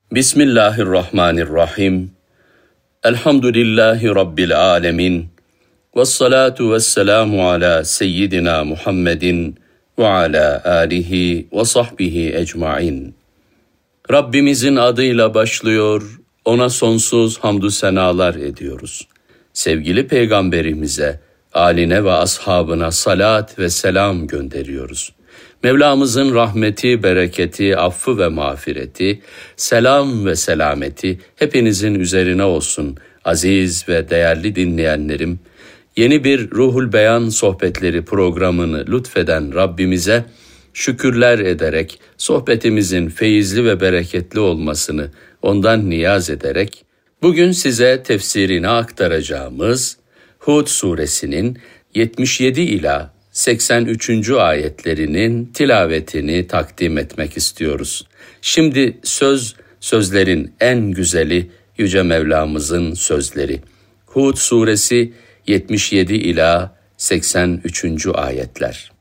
Bismillahirrahmanirrahim. Elhamdülillahi Rabbil alemin. Vessalatu vesselamu ala seyyidina Muhammedin ve ala alihi ve sahbihi ecmain. Rabbimizin adıyla başlıyor, ona sonsuz hamdü senalar ediyoruz. Sevgili Peygamberimize, âline ve ashabına salat ve selam gönderiyoruz. Mevlamızın rahmeti, bereketi, affı ve mağfireti, selam ve selameti hepinizin üzerine olsun aziz ve değerli dinleyenlerim. Yeni bir Ruhul Beyan sohbetleri programını lütfeden Rabbimize şükürler ederek sohbetimizin feyizli ve bereketli olmasını ondan niyaz ederek bugün size tefsirini aktaracağımız Hud suresinin 77 ila 83. ayetlerinin tilavetini takdim etmek istiyoruz. Şimdi sözlerin en güzeli Yüce Mevlamızın sözleri. Hud suresi 77 ila 83. ayetler.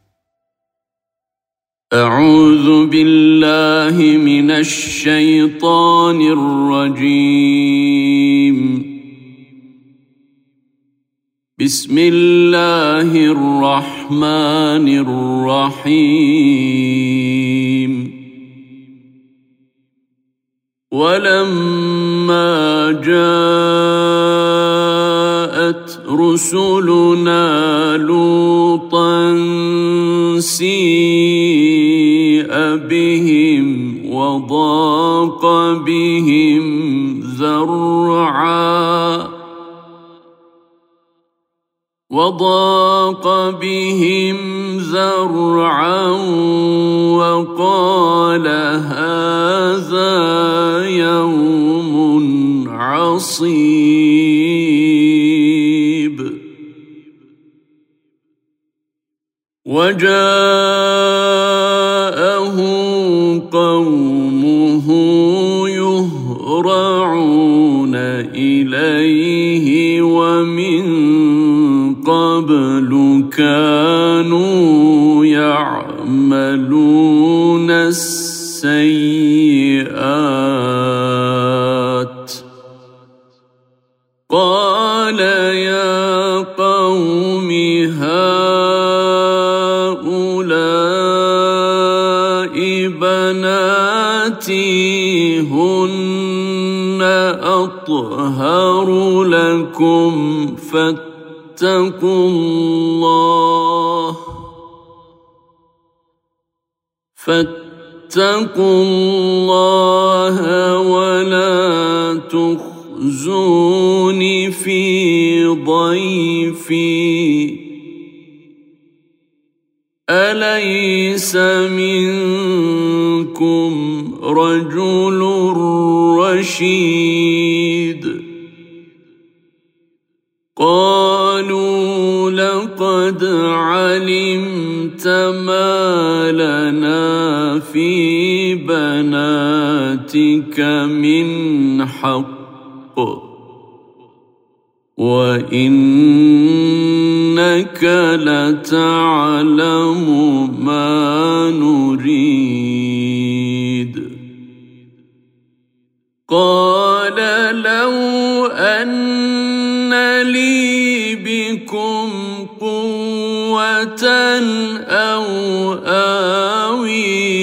Euzu billahi mineşşeytanirracim. Bismillahirrahmanirrahim. وَلَمَّا جَاءَتْ رُسُلُنَا لُوطًا سِيءَ بِهِمْ وَضَاقَ بِهِمْ ذَرْعًا وَقَالَ هَذَا يَوْمٌ عَصِيبٌ وَجَاءَهُ قَوْمُهُ يُهْرَعُونَ إِلَيْهِ وَمِنْ قَبْلُ كَانُوا يَعْمَلُونَ السَّيِّئَاتِ قَالَ يَا قَوْمِ هَؤُلَاءِ بَنَاتِي هُنَّ أَطْهَرُ لَكُمْ فاتقوا الله ولا تخزون في ضيفي أليس منكم رجل رشيد قالوا لقد علمت ما لنا في بناتك من حق وإنك لتعلم ما نريد قال لو أن لي بكم قوة أو آوي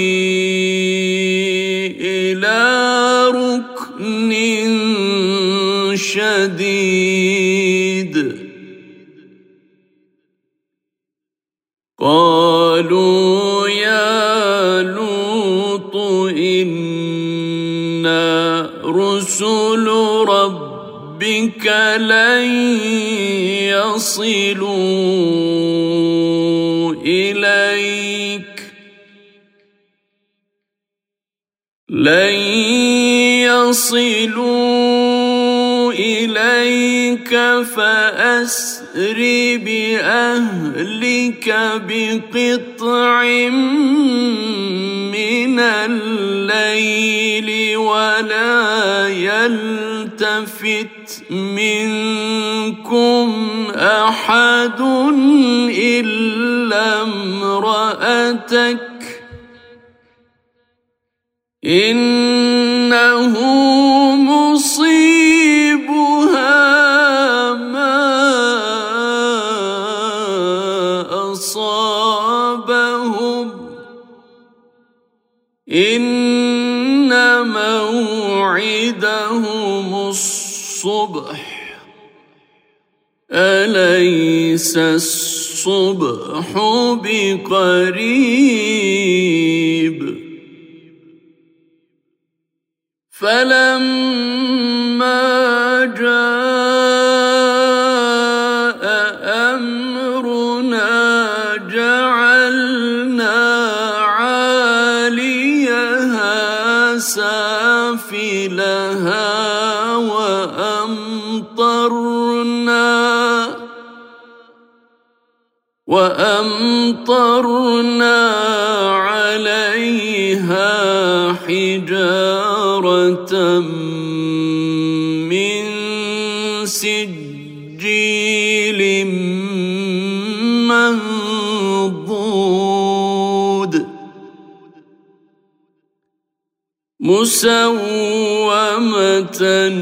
إلى ركن شديد قالوا يا لوط إنا رسل ربك لن يصلوا إليك فأسر بأهلك بقطع من الليل ولا يلتفت منكم أحد إلا امرأتك إنه إنه مصيبها ما أصابهم إن موعدهم الصبح أليس الصبح بقريب فلما جاء أمرنا جعلنا عاليها سافلها وأمطرنا عليها حجارة من سجيل منضود مسومة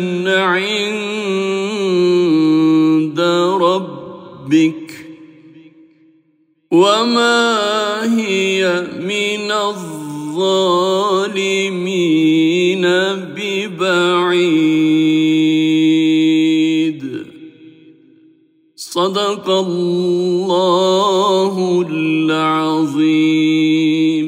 عند ربك وما هي من الظالمين ببعيد صدق الله العظيم.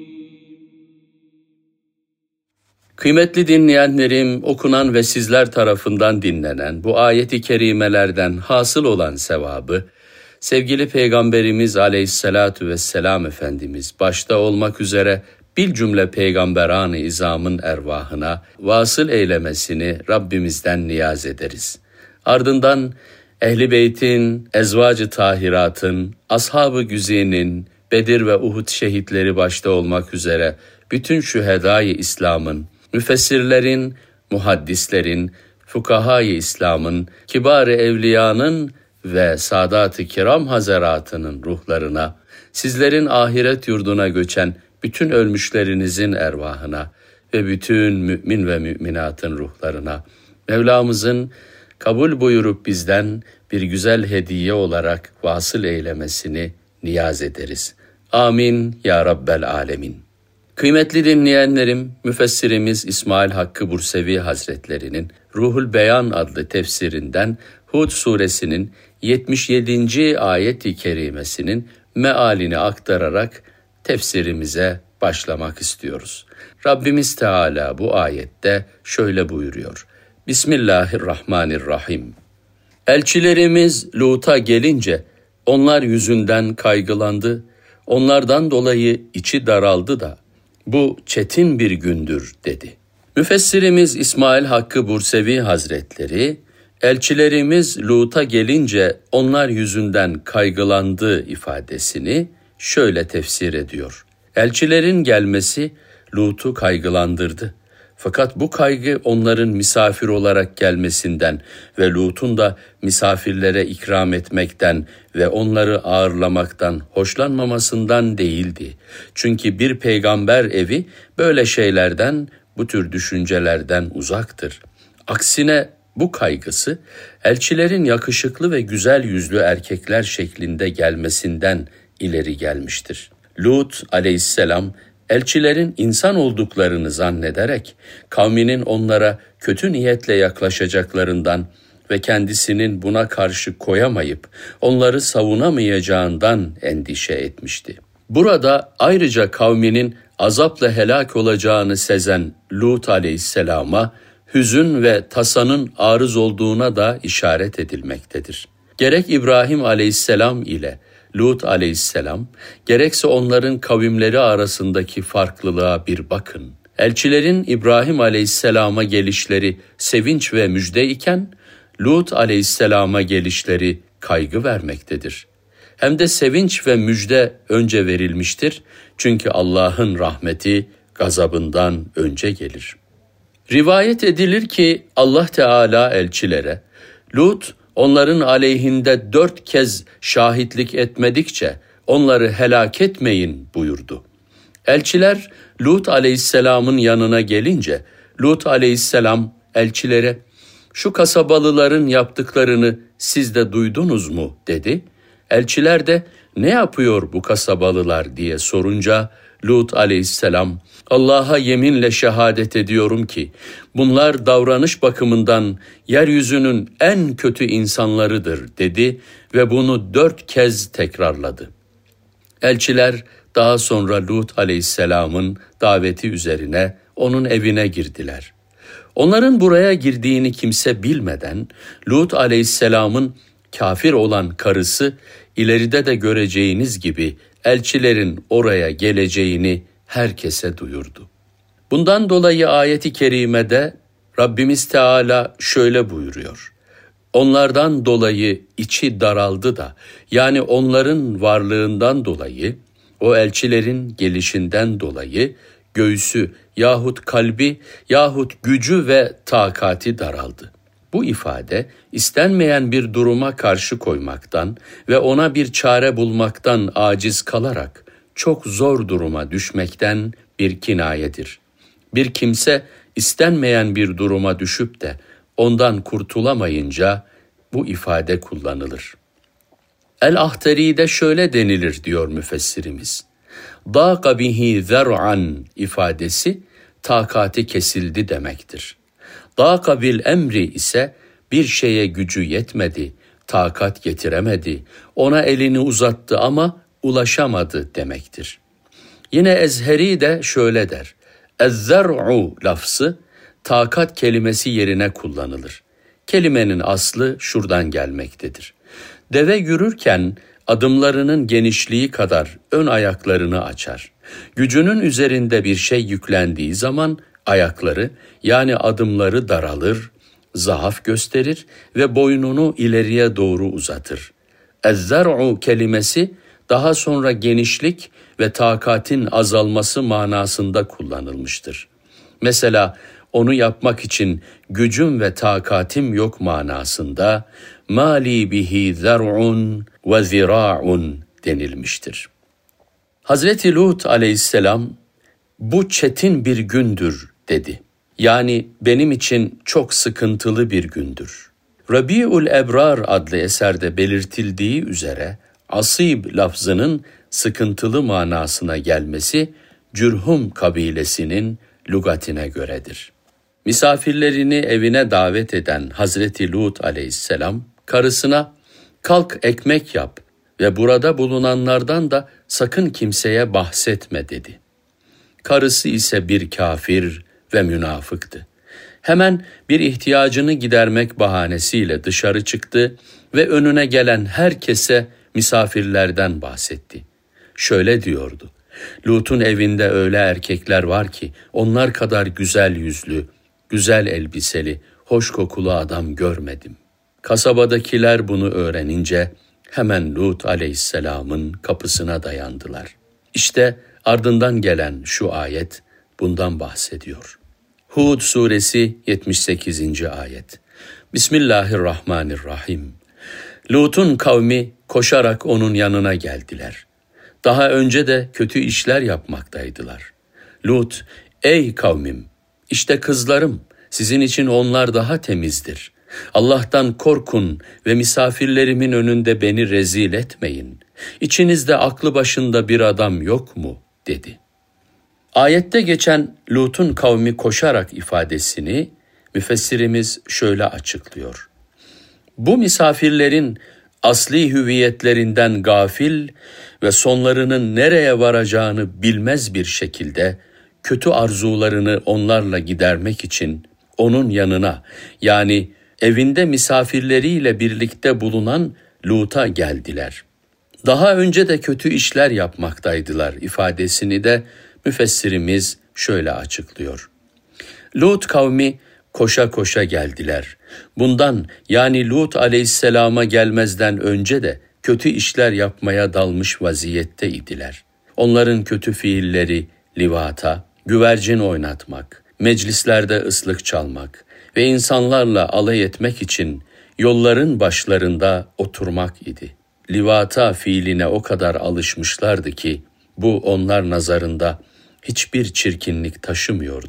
Kıymetli dinleyenlerim, okunan ve sizler tarafından dinlenen bu ayet-i kerimelerden hasıl olan sevabı, sevgili Peygamberimiz Aleyhisselatu Vesselam Efendimiz başta olmak üzere bilcümle peygamberan-ı izamın ervahına vasıl eylemesini Rabbimizden niyaz ederiz. Ardından Ehl-i Beyt'in, Ezvacı Tahirat'ın, Ashab-ı Güzin'in, Bedir ve Uhud şehitleri başta olmak üzere bütün şühedâ-i İslam'ın, müfessirlerin, muhaddislerin, fukahâ-i İslam'ın, kibâr-ı evliyanın ve Sadat-ı Kiram Hazaratının ruhlarına, sizlerin ahiret yurduna göçen bütün ölmüşlerinizin ervahına ve bütün mümin ve müminatın ruhlarına, Mevlamızın kabul buyurup bizden bir güzel hediye olarak vasıl eylemesini niyaz ederiz. Amin ya Rabbel Alemin. Kıymetli dinleyenlerim, müfessirimiz İsmail Hakkı Bursevi Hazretlerinin Ruhul Beyan adlı tefsirinden Hud suresinin 77. ayet-i kerimesinin mealini aktararak tefsirimize başlamak istiyoruz. Rabbimiz Teala bu ayette şöyle buyuruyor. Bismillahirrahmanirrahim. Elçilerimiz Lut'a gelince onlar yüzünden kaygılandı, onlardan dolayı içi daraldı da bu çetin bir gündür dedi. Müfessirimiz İsmail Hakkı Bursevi Hazretleri, elçilerimiz Lut'a gelince onlar yüzünden kaygılandı ifadesini şöyle tefsir ediyor. Elçilerin gelmesi Lut'u kaygılandırdı. Fakat bu kaygı onların misafir olarak gelmesinden ve Lut'un da misafirlere ikram etmekten ve onları ağırlamaktan hoşlanmamasından değildi. Çünkü bir peygamber evi böyle şeylerden, bu tür düşüncelerden uzaktır. Aksine bu kaygısı elçilerin yakışıklı ve güzel yüzlü erkekler şeklinde gelmesinden ileri gelmiştir. Lut aleyhisselam elçilerin insan olduklarını zannederek kavminin onlara kötü niyetle yaklaşacaklarından ve kendisinin buna karşı koyamayıp onları savunamayacağından endişe etmişti. Burada ayrıca kavminin azapla helak olacağını sezen Lut aleyhisselama hüzün ve tasanın arız olduğuna da işaret edilmektedir. Gerek İbrahim aleyhisselam ile Lut aleyhisselam, gerekse onların kavimleri arasındaki farklılığa bir bakın. Elçilerin İbrahim aleyhisselama gelişleri sevinç ve müjde iken, Lut aleyhisselama gelişleri kaygı vermektedir. Hem de sevinç ve müjde önce verilmiştir, çünkü Allah'ın rahmeti gazabından önce gelir. Rivayet edilir ki Allah Teala elçilere, Lut, onların aleyhinde 4 kez şahitlik etmedikçe onları helak etmeyin buyurdu. Elçiler Lut aleyhisselamın yanına gelince Lut aleyhisselam elçilere, "Şu kasabalıların yaptıklarını siz de duydunuz mu?" dedi. Elçiler de, "Ne yapıyor bu kasabalılar?" diye sorunca Lut aleyhisselam, "Allah'a yeminle şehadet ediyorum ki bunlar davranış bakımından yeryüzünün en kötü insanlarıdır" dedi ve bunu 4 kez tekrarladı. Elçiler daha sonra Lut aleyhisselamın daveti üzerine onun evine girdiler. Onların buraya girdiğini kimse bilmeden Lut aleyhisselamın kafir olan karısı ileride de göreceğiniz gibi elçilerin oraya geleceğini herkese duyurdu. Bundan dolayı ayet-i kerimede Rabbimiz Teala şöyle buyuruyor: "Onlardan dolayı içi daraldı da, yani onların varlığından dolayı, o elçilerin gelişinden dolayı göğsü yahut kalbi yahut gücü ve takati daraldı." Bu ifade istenmeyen bir duruma karşı koymaktan ve ona bir çare bulmaktan aciz kalarak çok zor duruma düşmekten bir kinayedir. Bir kimse istenmeyen bir duruma düşüp de ondan kurtulamayınca bu ifade kullanılır. El-Ahtari'de şöyle denilir diyor müfessirimiz: "Dâka bihi zer'an" ifadesi takati kesildi demektir. Dâka bil emri ise bir şeye gücü yetmedi, takat getiremedi, ona elini uzattı ama ulaşamadı demektir. Yine Ezheri de şöyle der: "Ez-zer'u" lafzı takat kelimesi yerine kullanılır. Kelimenin aslı şuradan gelmektedir: Deve yürürken adımlarının genişliği kadar ön ayaklarını açar. Gücünün üzerinde bir şey yüklendiği zaman ayakları, yani adımları daralır, zaaf gösterir ve boynunu ileriye doğru uzatır. Ez-zer'u kelimesi daha sonra genişlik ve takatin azalması manasında kullanılmıştır. Mesela onu yapmak için gücüm ve takatim yok manasında "Mali bihi zer'un ve zira'un" denilmiştir. Hazreti Lut aleyhisselam, "Bu çetin bir gündür" dedi. Yani benim için çok sıkıntılı bir gündür. Rabi'ul Ebrar adlı eserde belirtildiği üzere asib lafzının sıkıntılı manasına gelmesi Cürhum kabilesinin lügatine göredir. Misafirlerini evine davet eden Hazreti Lut aleyhisselam karısına "Kalk ekmek yap ve burada bulunanlardan da sakın kimseye bahsetme" dedi. Karısı ise bir kafir ve münafıktı. Hemen bir ihtiyacını gidermek bahanesiyle dışarı çıktı ve önüne gelen herkese misafirlerden bahsetti. Şöyle diyordu: "Lut'un evinde öyle erkekler var ki onlar kadar güzel yüzlü, güzel elbiseli, hoş kokulu adam görmedim." Kasabadakiler bunu öğrenince hemen Lut aleyhisselamın kapısına dayandılar. İşte ardından gelen şu ayet bundan bahsediyor. Hud suresi 78. ayet. Bismillahirrahmanirrahim. Lut'un kavmi koşarak onun yanına geldiler. Daha önce de kötü işler yapmaktaydılar. Lut, "Ey kavmim, işte kızlarım, sizin için onlar daha temizdir. Allah'tan korkun ve misafirlerimin önünde beni rezil etmeyin. İçinizde aklı başında bir adam yok mu?" dedi. Ayette geçen Lut'un kavmi koşarak ifadesini müfessirimiz şöyle açıklıyor: Bu misafirlerin asli hüviyetlerinden gafil ve sonlarının nereye varacağını bilmez bir şekilde kötü arzularını onlarla gidermek için onun yanına, yani evinde misafirleriyle birlikte bulunan Lut'a geldiler. Daha önce de kötü işler yapmaktaydılar ifadesini de müfessirimiz şöyle açıklıyor: Lut kavmi koşa koşa geldiler. Bundan, yani Lut aleyhisselama gelmezden önce de kötü işler yapmaya dalmış vaziyetteydiler. Onların kötü fiilleri livata, güvercin oynatmak, meclislerde ıslık çalmak ve insanlarla alay etmek için yolların başlarında oturmak idi. Livata fiiline o kadar alışmışlardı ki bu onlar nazarında hiçbir çirkinlik taşımıyordu.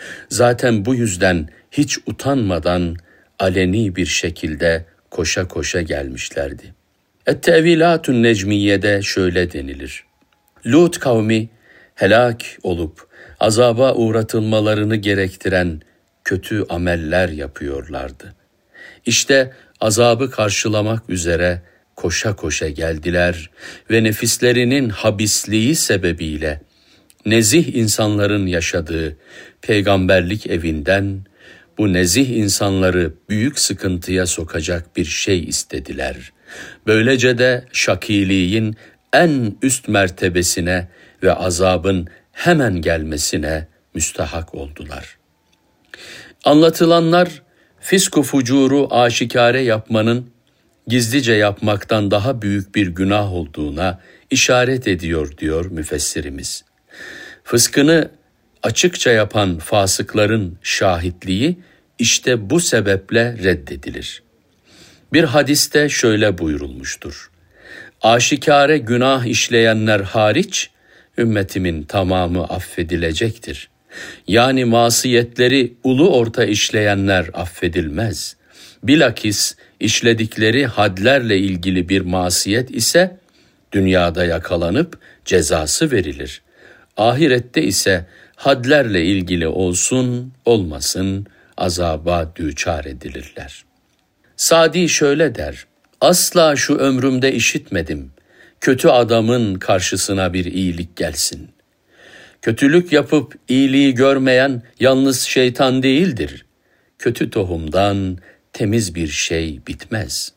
Zaten bu yüzden hiç utanmadan aleni bir şekilde koşa koşa gelmişlerdi. Et-Tevilatun Necmiye'de şöyle denilir. Lut kavmi helak olup azaba uğratılmalarını gerektiren kötü ameller yapıyorlardı. İşte azabı karşılamak üzere koşa koşa geldiler ve nefislerinin habisliği sebebiyle nezih insanların yaşadığı peygamberlik evinden bu nezih insanları büyük sıkıntıya sokacak bir şey istediler. Böylece de şakiliğin en üst mertebesine ve azabın hemen gelmesine müstahak oldular. Anlatılanlar fisku fucuru aşikare yapmanın gizlice yapmaktan daha büyük bir günah olduğuna işaret ediyor diyor müfessirimiz. Fıskını açıkça yapan fasıkların şahitliği işte bu sebeple reddedilir. Bir hadiste şöyle buyurulmuştur. Aşikare günah işleyenler hariç ümmetimin tamamı affedilecektir. Yani masiyetleri ulu orta işleyenler affedilmez. Bilakis işledikleri hadlerle ilgili bir masiyet ise dünyada yakalanıp cezası verilir. Ahirette ise hadlerle ilgili olsun olmasın azaba düçar edilirler. Sadi şöyle der, asla şu ömrümde işitmedim, kötü adamın karşısına bir iyilik gelsin. Kötülük yapıp iyiliği görmeyen yalnız şeytan değildir. Kötü tohumdan temiz bir şey bitmez.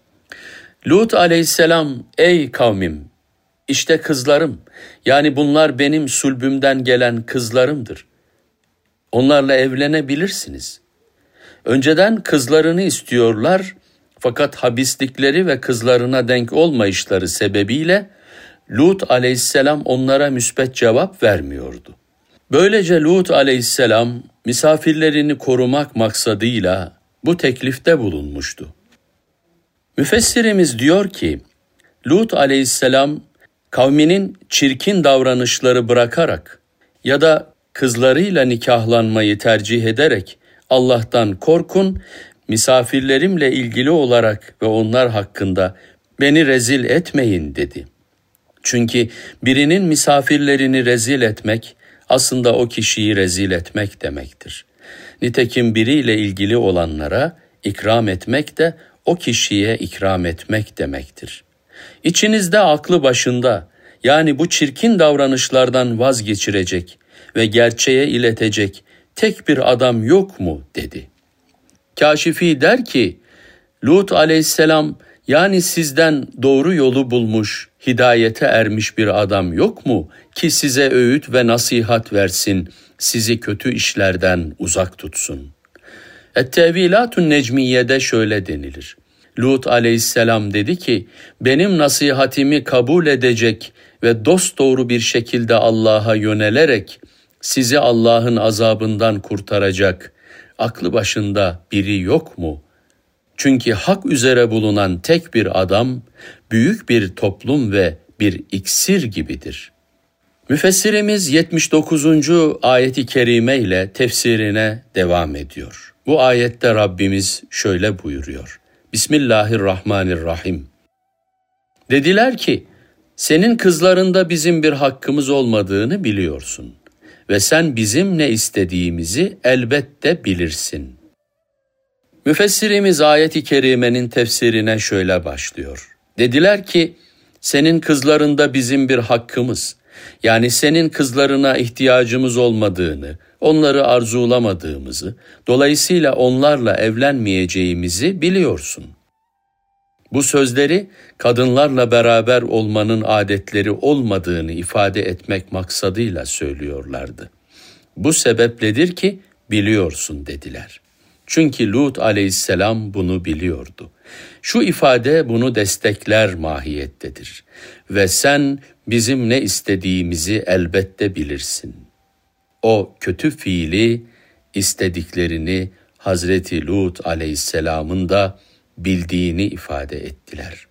Lut aleyhisselam, ey kavmim, işte kızlarım, yani bunlar benim sulbümden gelen kızlarımdır. Onlarla evlenebilirsiniz. Önceden kızlarını istiyorlar fakat habislikleri ve kızlarına denk olmayışları sebebiyle Lut aleyhisselam onlara müsbet cevap vermiyordu. Böylece Lut aleyhisselam misafirlerini korumak maksadıyla bu teklifte bulunmuştu. Müfessirimiz diyor ki, Lut aleyhisselam kavminin çirkin davranışları bırakarak ya da kızlarıyla nikahlanmayı tercih ederek Allah'tan korkun, misafirlerimle ilgili olarak ve onlar hakkında beni rezil etmeyin dedi. Çünkü birinin misafirlerini rezil etmek aslında o kişiyi rezil etmek demektir. Nitekim biriyle ilgili olanlara ikram etmek de o kişiye ikram etmek demektir. İçinizde aklı başında, yani bu çirkin davranışlardan vazgeçirecek ve gerçeğe iletecek tek bir adam yok mu dedi. Kâşifi der ki, Lut aleyhisselam, yani sizden doğru yolu bulmuş, hidayete ermiş bir adam yok mu ki size öğüt ve nasihat versin, sizi kötü işlerden uzak tutsun? Et-Tevilatun Necmiye'de şöyle denilir. Lut aleyhisselam dedi ki, benim nasihatimi kabul edecek ve dosdoğru bir şekilde Allah'a yönelerek sizi Allah'ın azabından kurtaracak aklı başında biri yok mu? Çünkü hak üzere bulunan tek bir adam, büyük bir toplum ve bir iksir gibidir. Müfessirimiz 79. ayeti kerime ile tefsirine devam ediyor. Bu ayette Rabbimiz şöyle buyuruyor. Bismillahirrahmanirrahim. Dediler ki, senin kızlarında bizim bir hakkımız olmadığını biliyorsun ve sen bizim ne istediğimizi elbette bilirsin. Müfessirimiz ayet-i kerimenin tefsirine şöyle başlıyor. Dediler ki, senin kızlarında bizim bir hakkımız, yani senin kızlarına ihtiyacımız olmadığını, onları arzulamadığımızı, dolayısıyla onlarla evlenmeyeceğimizi biliyorsun. Bu sözleri kadınlarla beraber olmanın adetleri olmadığını ifade etmek maksadıyla söylüyorlardı. Bu sebepledir ki biliyorsun dediler. Çünkü Lut aleyhisselam bunu biliyordu. Şu ifade bunu destekler mahiyettedir. Ve sen bizim ne istediğimizi elbette bilirsin. O kötü fiili, istediklerini Hazreti Lut aleyhisselamın da bildiğini ifade ettiler.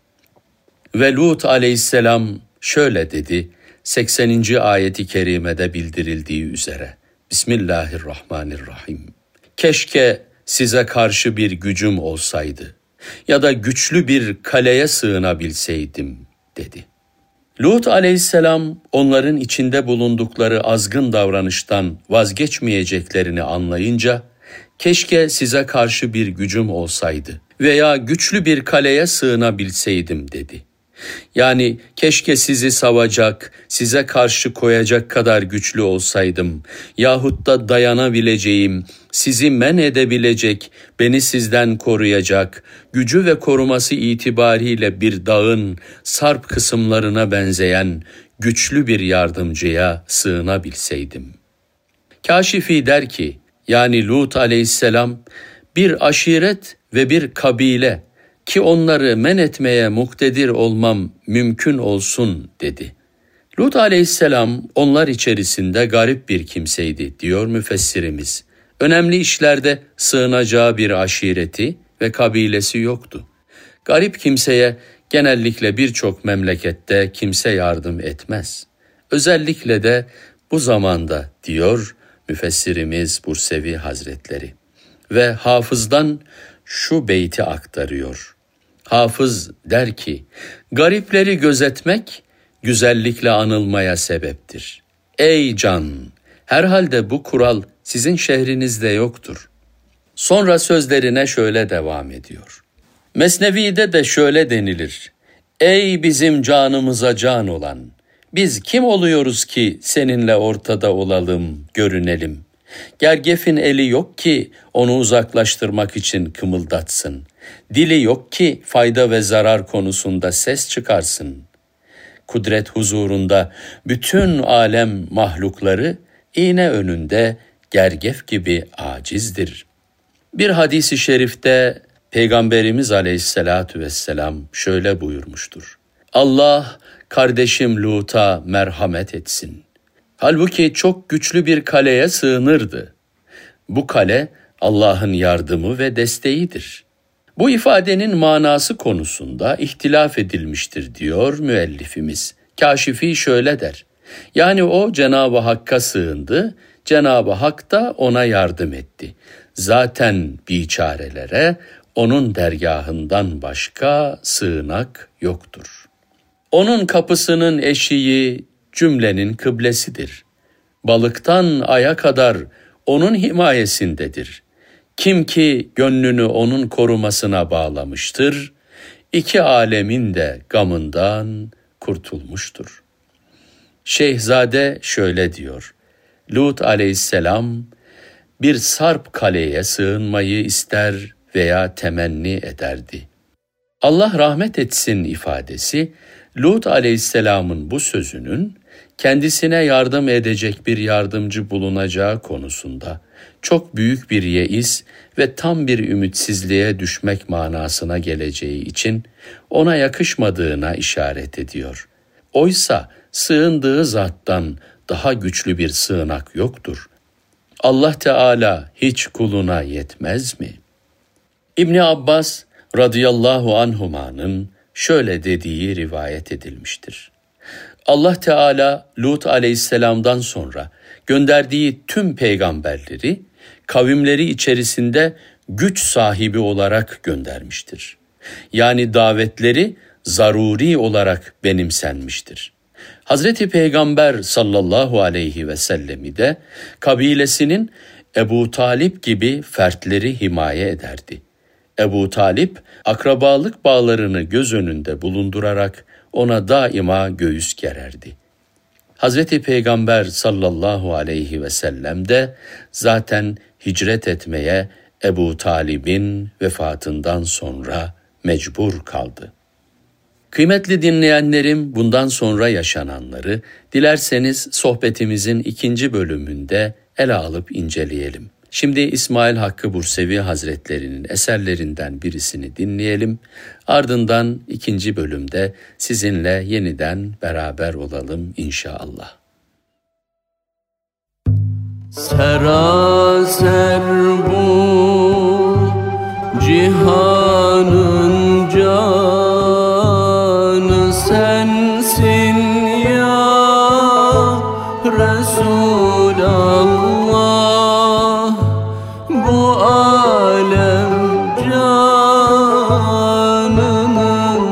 Ve Lut aleyhisselam şöyle dedi, 80. ayeti kerimede bildirildiği üzere. Bismillahirrahmanirrahim. Keşke size karşı bir gücüm olsaydı ya da güçlü bir kaleye sığınabilseydim dedi. Lut aleyhisselam onların içinde bulundukları azgın davranıştan vazgeçmeyeceklerini anlayınca, keşke size karşı bir gücüm olsaydı veya güçlü bir kaleye sığınabilseydim dedi. Yani keşke sizi savacak, size karşı koyacak kadar güçlü olsaydım yahut da dayanabileceğim, sizi men edebilecek, beni sizden koruyacak, gücü ve koruması itibariyle bir dağın sarp kısımlarına benzeyen güçlü bir yardımcıya sığınabilseydim. Kâşifi der ki, yani Lut aleyhisselam bir aşiret ve bir kabile ki onları men etmeye muktedir olmam mümkün olsun dedi. Lut aleyhisselam onlar içerisinde garip bir kimseydi diyor müfessirimiz. Önemli işlerde sığınacağı bir aşireti ve kabilesi yoktu. Garip kimseye genellikle birçok memlekette kimse yardım etmez. Özellikle de bu zamanda diyor müfessirimiz Bursevi Hazretleri. Ve hafızdan şu beyti aktarıyor. Hafız der ki, garipleri gözetmek güzellikle anılmaya sebeptir. Ey can, herhalde bu kural sizin şehrinizde yoktur. Sonra sözlerine şöyle devam ediyor. Mesnevi'de de şöyle denilir. Ey bizim canımıza can olan, biz kim oluyoruz ki seninle ortada olalım, görünelim. Gergef'in eli yok ki onu uzaklaştırmak için kımıldatsın. Dili yok ki fayda ve zarar konusunda ses çıkarsın. Kudret huzurunda bütün alem mahlukları iğne önünde gergef gibi acizdir. Bir hadis-i şerifte Peygamberimiz Aleyhisselatü Vesselam şöyle buyurmuştur. Allah kardeşim Lut'a merhamet etsin. Halbuki çok güçlü bir kaleye sığınırdı. Bu kale Allah'ın yardımı ve desteğidir. Bu ifadenin manası konusunda ihtilaf edilmiştir diyor müellifimiz. Kâşifi şöyle der. Yani o Cenab-ı Hakk'a sığındı, Cenab-ı Hak da ona yardım etti. Zaten biçarelere onun dergahından başka sığınak yoktur. Onun kapısının eşiği cümlenin kıblesidir. Balıktan aya kadar onun himayesindedir. Kim ki gönlünü onun korumasına bağlamıştır, iki alemin de gamından kurtulmuştur. Şeyhzade şöyle diyor, Lut aleyhisselam bir sarp kaleye sığınmayı ister veya temenni ederdi. Allah rahmet etsin ifadesi, Lut aleyhisselamın bu sözünün kendisine yardım edecek bir yardımcı bulunacağı konusunda çok büyük bir yeis ve tam bir ümitsizliğe düşmek manasına geleceği için ona yakışmadığına işaret ediyor. Oysa sığındığı zattan daha güçlü bir sığınak yoktur. Allah Teala hiç kuluna yetmez mi? İbni Abbas radıyallahu anhuma'nın şöyle dediği rivayet edilmiştir. Allah Teala Lut aleyhisselamdan sonra gönderdiği tüm peygamberleri kavimleri içerisinde güç sahibi olarak göndermiştir. Yani davetleri zaruri olarak benimsenmiştir. Hazreti Peygamber sallallahu aleyhi ve sellemi de kabilesinin Ebu Talip gibi fertleri himaye ederdi. Ebu Talip akrabalık bağlarını göz önünde bulundurarak ona daima göğüs gererdi. Hazreti Peygamber sallallahu aleyhi ve sellem de zaten hicret etmeye Ebu Talib'in vefatından sonra mecbur kaldı. Kıymetli dinleyenlerim, bundan sonra yaşananları dilerseniz sohbetimizin 2. bölümünde ele alıp inceleyelim. Şimdi İsmail Hakkı Bursevi Hazretleri'nin eserlerinden birisini dinleyelim. Ardından 2. bölümde sizinle yeniden beraber olalım inşallah. Seraser bu cihanın canı sensin ya Resulallah. alem canının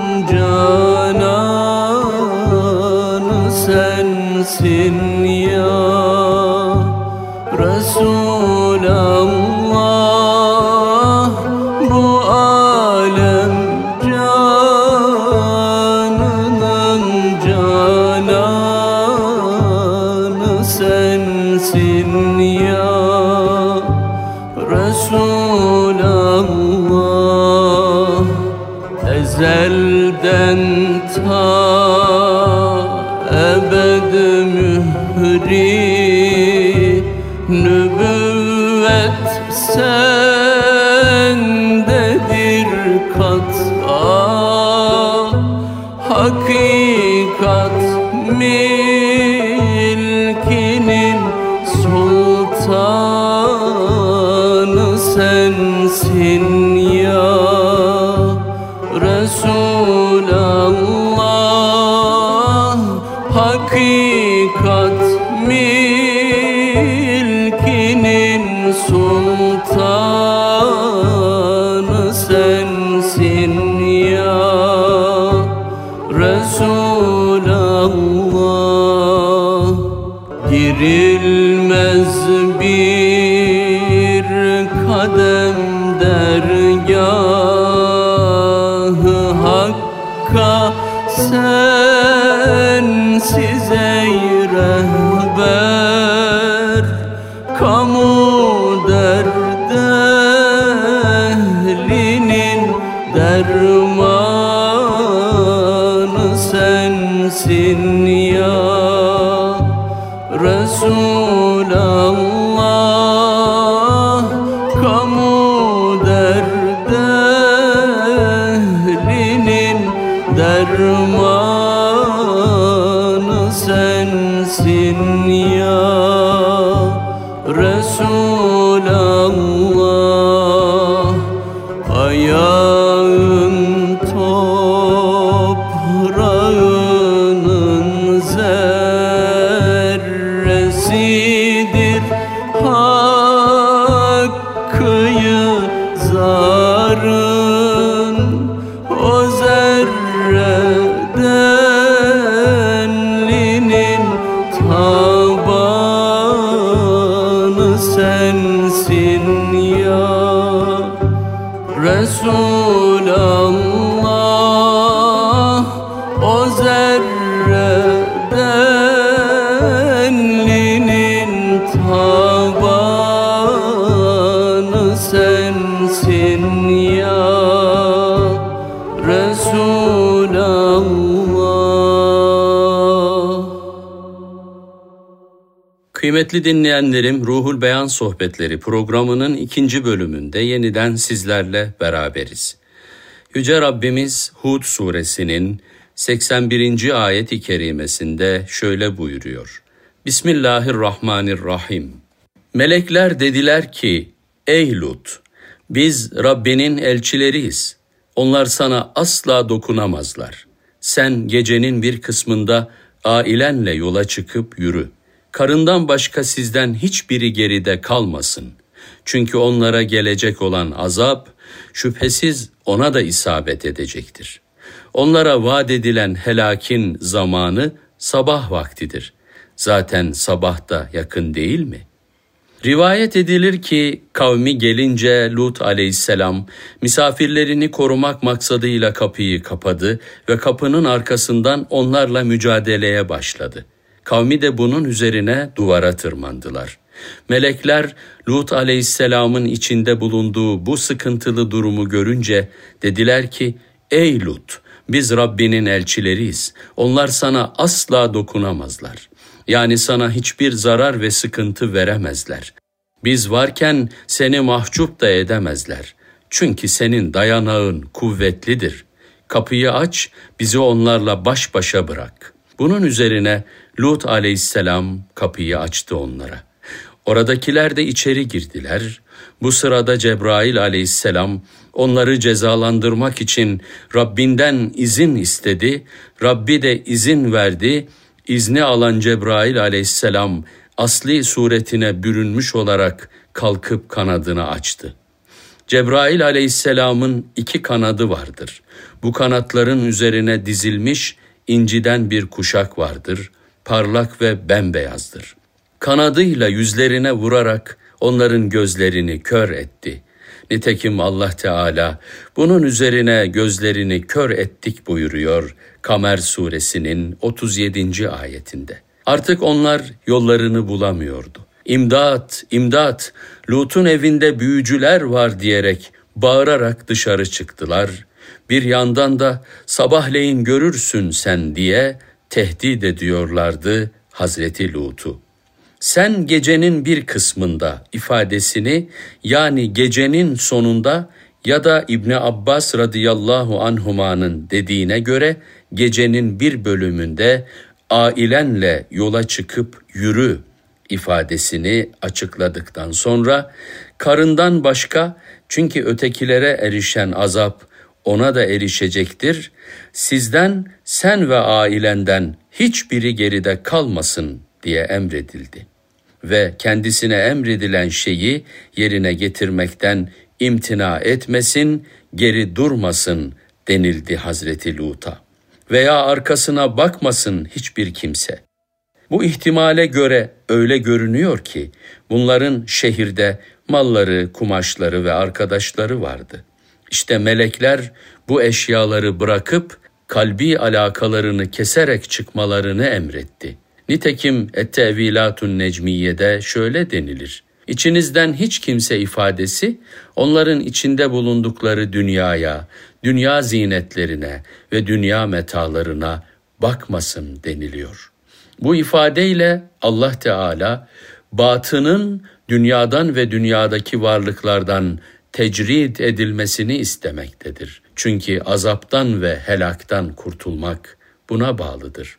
cananı sensin ya Resulallah. Bu alem canının cananı sensin ya Resulallah. Ezelden ta ebed mühri nübüvvet sendedir kat'a. Hakikat milkinin sultanı sensin ya Resulallah. Hakikat milkinin sultanı sensin ya Resulallah. Girilmez bir kadem dergâh-ı Hakk'a sensiz ey rehber. Kamu derdehlinin dermanı sensin ya Resulallah. Kamu derdehlinin dermanı sensin ya Resulallah. Ayağın toprağının zerresidir hakkıyı zarın. O zerredenlinin tabanı sensin ya Resulallah. O zerredenlinin tabanı sensin ya Resulallah. Kıymetli dinleyenlerim, Ruhul Beyan Sohbetleri programının 2. bölümünde yeniden sizlerle beraberiz. Yüce Rabbimiz Hud suresinin 81. ayet-i kerimesinde şöyle buyuruyor. Bismillahirrahmanirrahim. Melekler dediler ki, ey Lut, biz Rabbinin elçileriyiz. Onlar sana asla dokunamazlar. Sen gecenin bir kısmında ailenle yola çıkıp yürü. Karından başka sizden hiçbiri geride kalmasın. Çünkü onlara gelecek olan azap, şüphesiz ona da isabet edecektir. Onlara vaat edilen helakin zamanı sabah vaktidir. Zaten sabah da yakın değil mi? Rivayet edilir ki kavmi gelince Lut aleyhisselam misafirlerini korumak maksadıyla kapıyı kapadı ve kapının arkasından onlarla mücadeleye başladı. Kavmi de bunun üzerine duvara tırmandılar. Melekler Lut aleyhisselamın içinde bulunduğu bu sıkıntılı durumu görünce dediler ki, ey Lut, biz Rabbinin elçileriyiz. Onlar sana asla dokunamazlar. Yani sana hiçbir zarar ve sıkıntı veremezler. Biz varken seni mahcup da edemezler. Çünkü senin dayanağın kuvvetlidir. Kapıyı aç, bizi onlarla baş başa bırak. Bunun üzerine Lut aleyhisselam kapıyı açtı onlara. Oradakiler de içeri girdiler. Bu sırada Cebrail aleyhisselam onları cezalandırmak için Rabbinden izin istedi. Rabbi de izin verdi. İzni alan Cebrail aleyhisselam asli suretine bürünmüş olarak kalkıp kanadını açtı. Cebrail aleyhisselamın 2 kanadı vardır. Bu kanatların üzerine dizilmiş inciden bir kuşak vardır. Parlak ve bembeyazdır. Kanadıyla yüzlerine vurarak onların gözlerini kör etti. Nitekim Allah Teala bunun üzerine gözlerini kör ettik buyuruyor Kamer suresinin 37. ayetinde. Artık onlar yollarını bulamıyordu. İmdat, imdat, Lut'un evinde büyücüler var diyerek bağırarak dışarı çıktılar. Bir yandan da sabahleyin görürsün sen diye tehdit ediyorlardı Hazreti Lut'u. Sen gecenin bir kısmında ifadesini, yani gecenin sonunda ya da İbni Abbas radıyallahu anhuma'nın dediğine göre gecenin bir bölümünde ailenle yola çıkıp yürü ifadesini açıkladıktan sonra karından başka, çünkü ötekilere erişen azap ona da erişecektir, sizden, sen ve ailenden hiçbiri geride kalmasın diye emredildi. Ve kendisine emredilen şeyi yerine getirmekten imtina etmesin, geri durmasın denildi Hazreti Lut'a. Veya arkasına bakmasın hiçbir kimse. Bu ihtimale göre öyle görünüyor ki bunların şehirde malları, kumaşları ve arkadaşları vardı. İşte melekler bu eşyaları bırakıp kalbi alakalarını keserek çıkmalarını emretti. Nitekim Et-Tevilatun Necmiye'de şöyle denilir: İçinizden hiç kimse ifadesi onların içinde bulundukları dünyaya, dünya zinetlerine ve dünya metalarına bakmasın deniliyor. Bu ifadeyle Allah Teala batının dünyadan ve dünyadaki varlıklardan tecrid edilmesini istemektedir. Çünkü azaptan ve helaktan kurtulmak buna bağlıdır.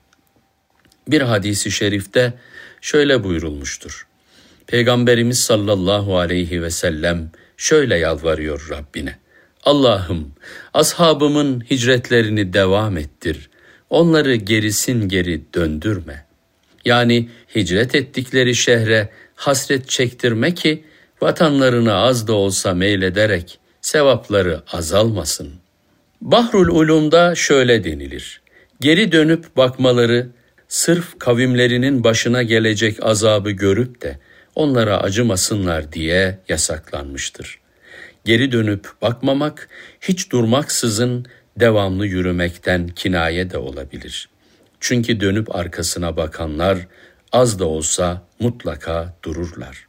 Bir hadisi şerifte şöyle buyurulmuştur: Peygamberimiz sallallahu aleyhi ve sellem şöyle yalvarıyor Rabbine: Allah'ım, ashabımın hicretlerini devam ettir, onları gerisin geri döndürme. Yani hicret ettikleri şehre hasret çektirme ki vatanlarına az da olsa meylederek sevapları azalmasın. Bahrul Ulum'da şöyle denilir: Geri dönüp bakmaları, sırf kavimlerinin başına gelecek azabı görüp de onlara acımasınlar diye yasaklanmıştır. Geri dönüp bakmamak, hiç durmaksızın devamlı yürümekten kinaye de olabilir. Çünkü dönüp arkasına bakanlar az da olsa mutlaka dururlar.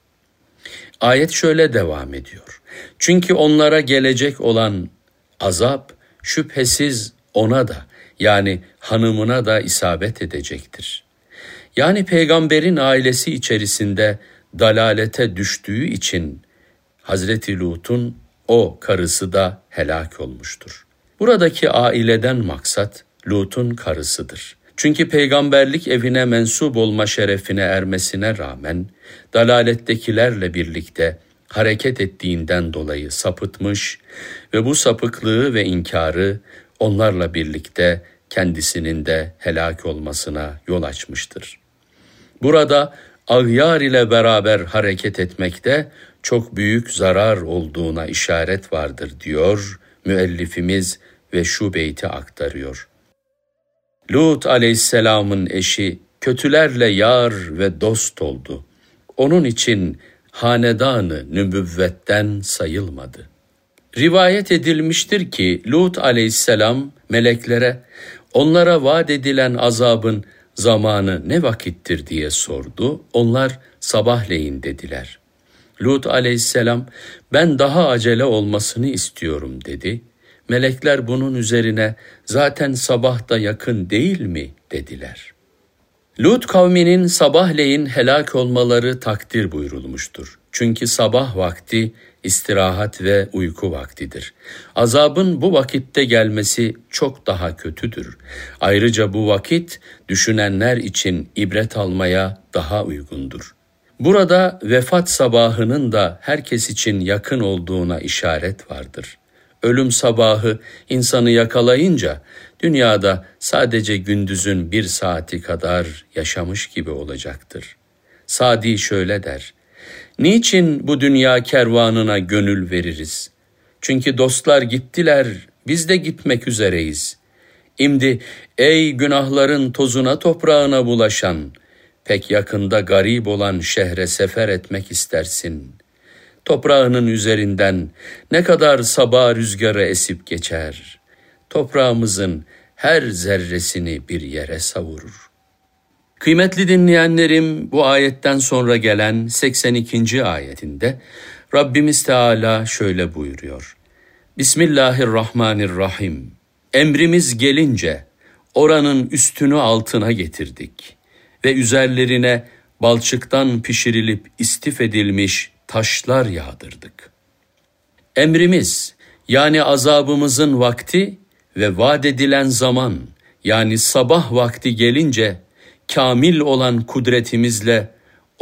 Ayet şöyle devam ediyor: Çünkü onlara gelecek olan azap şüphesiz ona da, yani hanımına da isabet edecektir. Yani peygamberin ailesi içerisinde dalalete düştüğü için Hazreti Lut'un o karısı da helak olmuştur. Buradaki aileden maksat Lut'un karısıdır. Çünkü peygamberlik evine mensup olma şerefine ermesine rağmen dalalettekilerle birlikte hareket ettiğinden dolayı sapıtmış ve bu sapıklığı ve inkarı onlarla birlikte kendisinin de helak olmasına yol açmıştır. Burada ağyar ile beraber hareket etmekte çok büyük zarar olduğuna işaret vardır diyor müellifimiz ve şu beyti aktarıyor. Lut aleyhisselamın eşi kötülerle yar ve dost oldu. Onun için hanedanı nübüvvetten sayılmadı. Rivayet edilmiştir ki Lut aleyhisselam meleklere onlara vaat edilen azabın zamanı ne vakittir diye sordu. Onlar sabahleyin dediler. Lut aleyhisselam ben daha acele olmasını istiyorum dedi. Melekler bunun üzerine zaten sabah da yakın değil mi dediler. Lut kavminin sabahleyin helak olmaları takdir buyurulmuştur. Çünkü sabah vakti istirahat ve uyku vaktidir. Azabın bu vakitte gelmesi çok daha kötüdür. Ayrıca bu vakit düşünenler için ibret almaya daha uygundur. Burada vefat sabahının da herkes için yakın olduğuna işaret vardır. Ölüm sabahı insanı yakalayınca dünyada sadece gündüzün 1 saati kadar yaşamış gibi olacaktır. Sadi şöyle der: Niçin bu dünya kervanına gönül veririz? Çünkü dostlar gittiler, biz de gitmek üzereyiz. İmdi ey günahların tozuna toprağına bulaşan, pek yakında garip olan şehre sefer etmek istersin. Toprağının üzerinden ne kadar sabah rüzgarı esip geçer. Toprağımızın her zerresini bir yere savurur. Kıymetli dinleyenlerim, bu ayetten sonra gelen 82. ayetinde Rabbimiz Teala şöyle buyuruyor. Bismillahirrahmanirrahim. Emrimiz gelince oranın üstünü altına getirdik ve üzerlerine balçıktan pişirilip istif edilmiş taşlar yağdırdık. Emrimiz, yani azabımızın vakti ve vaat edilen zaman, yani sabah vakti gelince kamil olan kudretimizle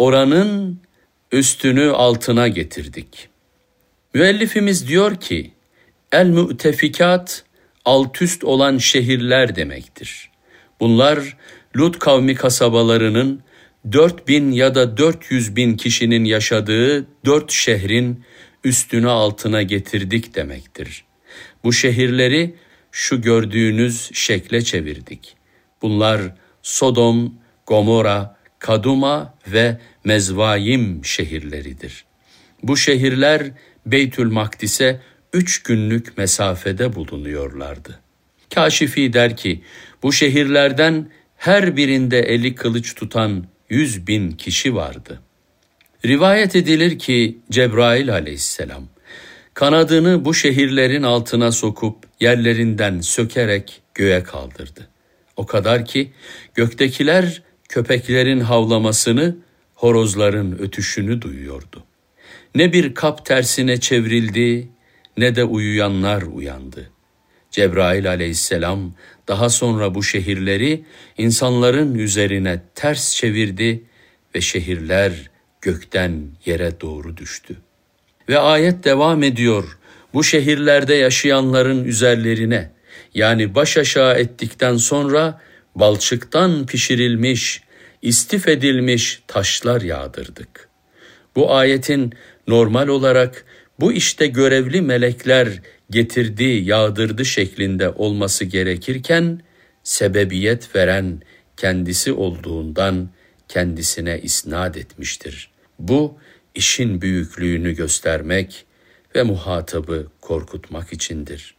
oranın üstünü altına getirdik. Müellifimiz diyor ki, el-mü'tefikat, alt üst olan şehirler demektir. Bunlar Lut kavmi kasabalarının 4000 ya da 400 bin kişinin yaşadığı 4 şehrin üstünü altına getirdik demektir. Bu şehirleri şu gördüğünüz şekle çevirdik. Bunlar Sodom, Gomora, Kaduma ve Mezvayim şehirleridir. Bu şehirler Beytül Makdis'e 3 günlük mesafede bulunuyorlardı. Kâşifi der ki, bu şehirlerden her birinde eli kılıç tutan 100 bin kişi vardı. Rivayet edilir ki Cebrail aleyhisselam kanadını bu şehirlerin altına sokup yerlerinden sökerek göğe kaldırdı. O kadar ki göktekiler köpeklerin havlamasını, horozların ötüşünü duyuyordu. Ne bir kap tersine çevrildi, ne de uyuyanlar uyandı. Cebrail aleyhisselam daha sonra bu şehirleri insanların üzerine ters çevirdi ve şehirler gökten yere doğru düştü. Ve ayet devam ediyor. Bu şehirlerde yaşayanların üzerlerine, yani baş aşağı ettikten sonra balçıktan pişirilmiş, istif edilmiş taşlar yağdırdık. Bu ayetin normal olarak bu işte görevli melekler getirdi, yağdırdı şeklinde olması gerekirken, sebebiyet veren kendisi olduğundan kendisine isnat etmiştir. Bu, işin büyüklüğünü göstermek ve muhatabı korkutmak içindir.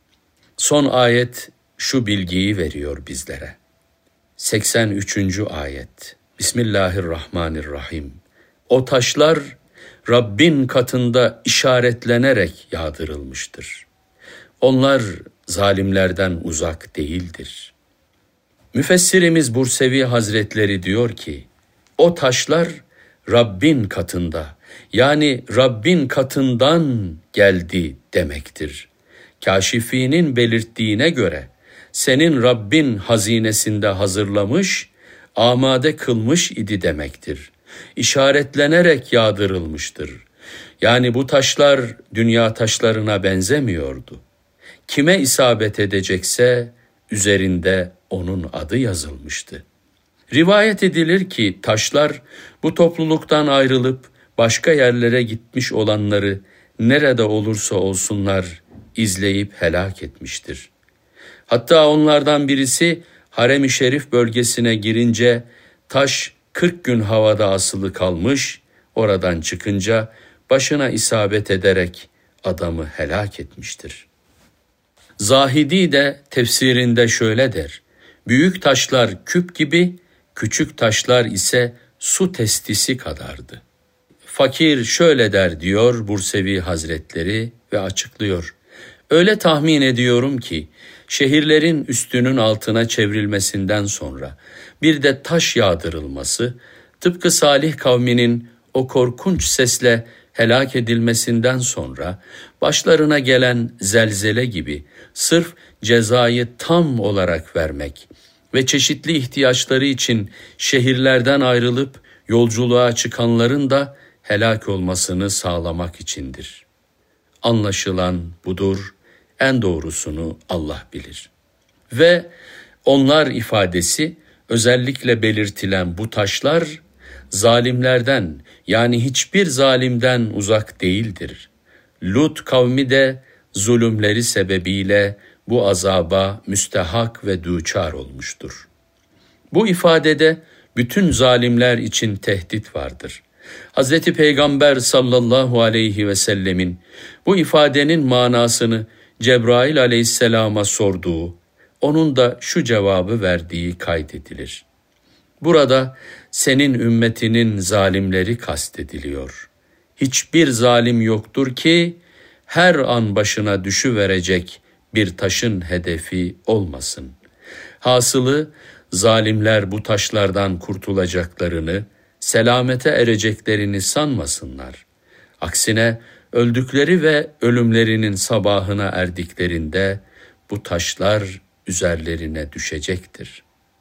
Son ayet şu bilgiyi veriyor bizlere. 83. ayet. Bismillahirrahmanirrahim. O taşlar Rabbin katında işaretlenerek yağdırılmıştır. Onlar zalimlerden uzak değildir. Müfessirimiz Bursevi Hazretleri diyor ki, o taşlar Rabbin katında, yani Rabbin katından geldi demektir. Kâşifi'nin belirttiğine göre, senin Rabbin hazinesinde hazırlamış, amade kılmış idi demektir. İşaretlenerek yağdırılmıştır. Yani bu taşlar dünya taşlarına benzemiyordu. Kime isabet edecekse üzerinde onun adı yazılmıştı. Rivayet edilir ki taşlar bu topluluktan ayrılıp başka yerlere gitmiş olanları nerede olursa olsunlar izleyip helak etmiştir. Hatta onlardan birisi Harem-i Şerif bölgesine girince taş 40 gün havada asılı kalmış, oradan çıkınca başına isabet ederek adamı helak etmiştir. Zahidi de tefsirinde şöyle der, büyük taşlar küp gibi, küçük taşlar ise su testisi kadardı. Fakir şöyle der diyor Bursevi Hazretleri ve açıklıyor. Öyle tahmin ediyorum ki şehirlerin üstünün altına çevrilmesinden sonra bir de taş yağdırılması, tıpkı Salih kavminin o korkunç sesle helak edilmesinden sonra başlarına gelen zelzele gibi sırf cezayı tam olarak vermek ve çeşitli ihtiyaçları için şehirlerden ayrılıp yolculuğa çıkanların da helak olmasını sağlamak içindir. Anlaşılan budur, en doğrusunu Allah bilir. Ve onlar ifadesi özellikle belirtilen bu taşlar zalimlerden, yani hiçbir zalimden uzak değildir. Lut kavmi de zulümleri sebebiyle bu azaba müstehak ve düçar olmuştur. Bu ifadede bütün zalimler için tehdit vardır. Hz. Peygamber sallallahu aleyhi ve sellemin bu ifadenin manasını Cebrail aleyhisselama sorduğu, onun da şu cevabı verdiği kaydedilir. Burada senin ümmetinin zalimleri kastediliyor. Hiçbir zalim yoktur ki her an başına düşüverecek bir taşın hedefi olmasın. Hasılı zalimler bu taşlardan kurtulacaklarını, selamete ereceklerini sanmasınlar. Aksine öldükleri ve ölümlerinin sabahına erdiklerinde bu taşlar üzerlerine düşecektir.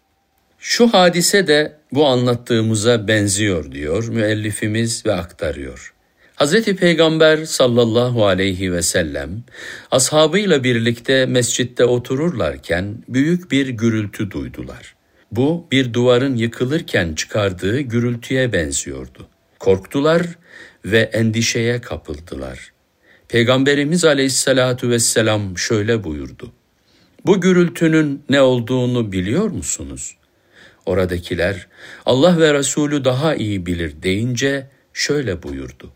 Şu hadise de bu anlattığımıza benziyor diyor müellifimiz ve aktarıyor. Hz. Peygamber sallallahu aleyhi ve sellem ashabıyla birlikte mescitte otururlarken büyük bir gürültü duydular. Bu bir duvarın yıkılırken çıkardığı gürültüye benziyordu. Korktular ve endişeye kapıldılar. Peygamberimiz aleyhissalatu vesselam şöyle buyurdu. Bu gürültünün ne olduğunu biliyor musunuz? Oradakiler Allah ve Resulü daha iyi bilir deyince şöyle buyurdu.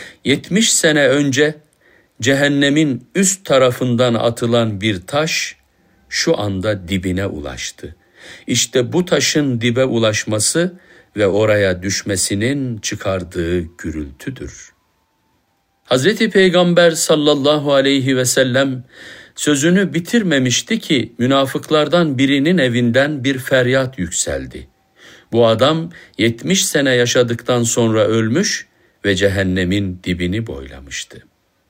70 sene önce cehennemin üst tarafından atılan bir taş şu anda dibine ulaştı. İşte bu taşın dibe ulaşması ve oraya düşmesinin çıkardığı gürültüdür. Hazreti Peygamber sallallahu aleyhi ve sellem sözünü bitirmemişti ki münafıklardan birinin evinden bir feryat yükseldi. Bu adam 70 sene yaşadıktan sonra ölmüş ve cehennemin dibini boylamıştı.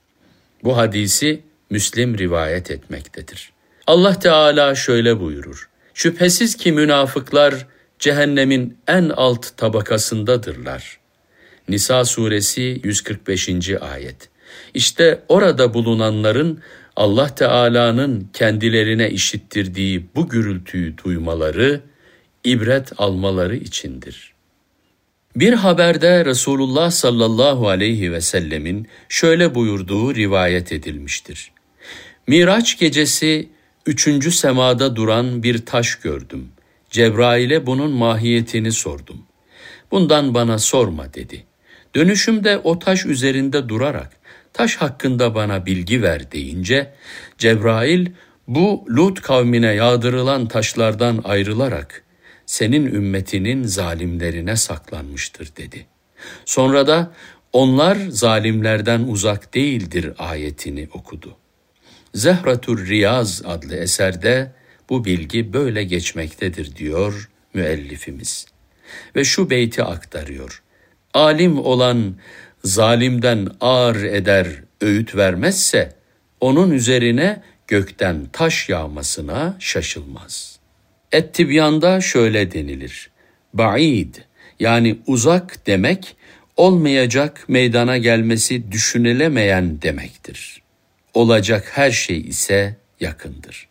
Bu hadisi Müslim rivayet etmektedir. Allah Teala şöyle buyurur. Şüphesiz ki münafıklar cehennemin en alt tabakasındadırlar. Nisa suresi 145. ayet. İşte orada bulunanların Allah Teala'nın kendilerine işittirdiği bu gürültüyü duymaları, ibret almaları içindir. Bir haberde Resulullah sallallahu aleyhi ve sellemin şöyle buyurduğu rivayet edilmiştir. Miraç gecesi 3. semada duran bir taş gördüm. Cebrail'e bunun mahiyetini sordum. Bundan bana sorma dedi. Dönüşümde o taş üzerinde durarak taş hakkında bana bilgi ver deyince Cebrail bu Lut kavmine yağdırılan taşlardan ayrılarak senin ümmetinin zalimlerine saklanmıştır dedi. Sonra da onlar zalimlerden uzak değildir ayetini okudu. Zehratur Riyaz adlı eserde bu bilgi böyle geçmektedir diyor müellifimiz. Ve şu beyti aktarıyor. Alim olan zalimden ağır eder, öğüt vermezse onun üzerine gökten taş yağmasına şaşılmaz. Et-Tibyan'da şöyle denilir. Ba'id yani uzak demek olmayacak meydana gelmesi düşünülemeyen demektir. Olacak her şey ise yakındır.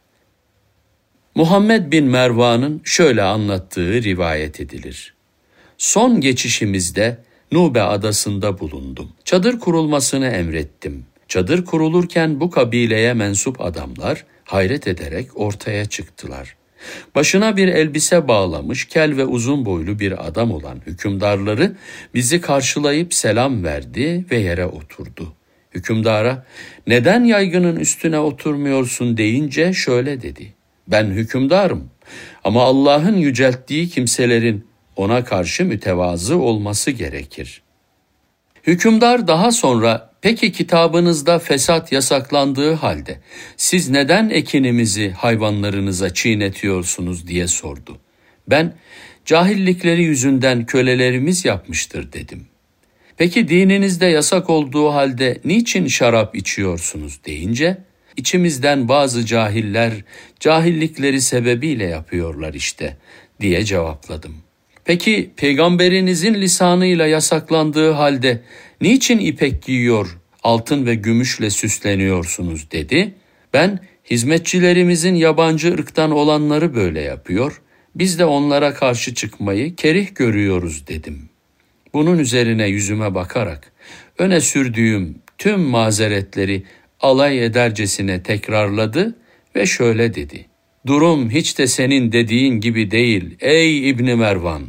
Muhammed bin Mervan'ın şöyle anlattığı rivayet edilir. Son geçişimizde Nube adasında bulundum. Çadır kurulmasını emrettim. Çadır kurulurken bu kabileye mensup adamlar hayret ederek ortaya çıktılar. Başına bir elbise bağlamış, kel ve uzun boylu bir adam olan hükümdarları bizi karşılayıp selam verdi ve yere oturdu. Hükümdara, neden yaygının üstüne oturmuyorsun deyince şöyle dedi. Ben hükümdarım ama Allah'ın yücelttiği kimselerin ona karşı mütevazı olması gerekir. Hükümdar daha sonra, peki kitabınızda fesat yasaklandığı halde siz neden ekinimizi hayvanlarınıza çiğnetiyorsunuz diye sordu. Ben, cahillikleri yüzünden kölelerimiz yapmıştır dedim. Peki dininizde yasak olduğu halde niçin şarap içiyorsunuz deyince, içimizden bazı cahiller cahillikleri sebebiyle yapıyorlar işte diye cevapladım. Peki peygamberinizin lisanıyla yasaklandığı halde niçin ipek giyiyor, altın ve gümüşle süsleniyorsunuz dedi. Ben hizmetçilerimizin yabancı ırktan olanları böyle yapıyor, biz de onlara karşı çıkmayı kerih görüyoruz dedim. Bunun üzerine yüzüme bakarak öne sürdüğüm tüm mazeretleri alay edercesine tekrarladı ve şöyle dedi: "Durum hiç de senin dediğin gibi değil ey İbni Mervan.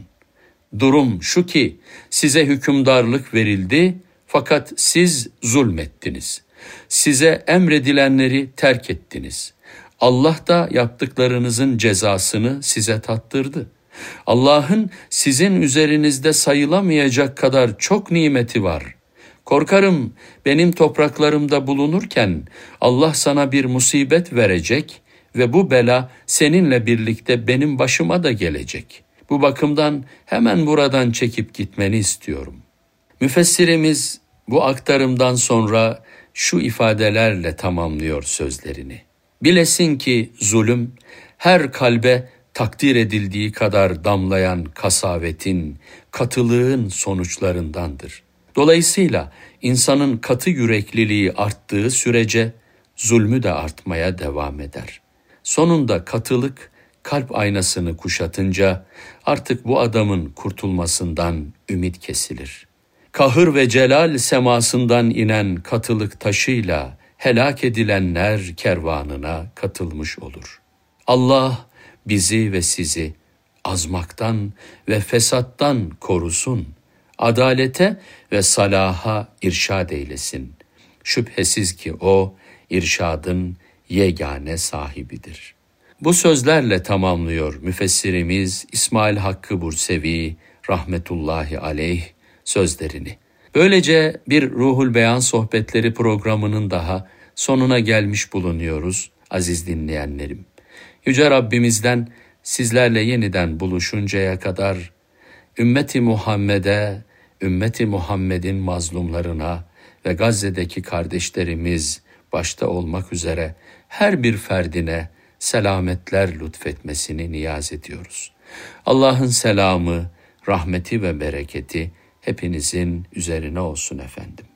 Durum şu ki size hükümdarlık verildi fakat siz zulmettiniz. Size emredilenleri terk ettiniz. Allah da yaptıklarınızın cezasını size tattırdı. Allah'ın sizin üzerinizde sayılamayacak kadar çok nimeti var. Korkarım benim topraklarımda bulunurken Allah sana bir musibet verecek ve bu bela seninle birlikte benim başıma da gelecek. Bu bakımdan hemen buradan çekip gitmeni istiyorum." Müfessirimiz bu aktarımdan sonra şu ifadelerle tamamlıyor sözlerini: "Bilesin ki zulüm her kalbe takdir edildiği kadar damlayan kasavetin, katılığın sonuçlarındandır. Dolayısıyla insanın katı yürekliliği arttığı sürece zulmü de artmaya devam eder. Sonunda katılık kalp aynasını kuşatınca artık bu adamın kurtulmasından ümit kesilir. Kahır ve celal semasından inen katılık taşıyla helak edilenler kervanına katılmış olur. Allah bizi ve sizi azmaktan ve fesattan korusun, adalete ve salaha irşad eylesin. Şüphesiz ki O, irşadın yegane sahibidir." Bu sözlerle tamamlıyor müfessirimiz İsmail Hakkı Bursevi rahmetullahi aleyh sözlerini. Böylece bir Ruhul Beyan Sohbetleri programının daha sonuna gelmiş bulunuyoruz aziz dinleyenlerim. Yüce Rabbimizden sizlerle yeniden buluşuncaya kadar ümmeti Muhammed'e, ümmeti Muhammed'in mazlumlarına ve Gazze'deki kardeşlerimiz başta olmak üzere her bir ferdine selametler lütfetmesini niyaz ediyoruz. Allah'ın selamı, rahmeti ve bereketi hepinizin üzerine olsun efendim.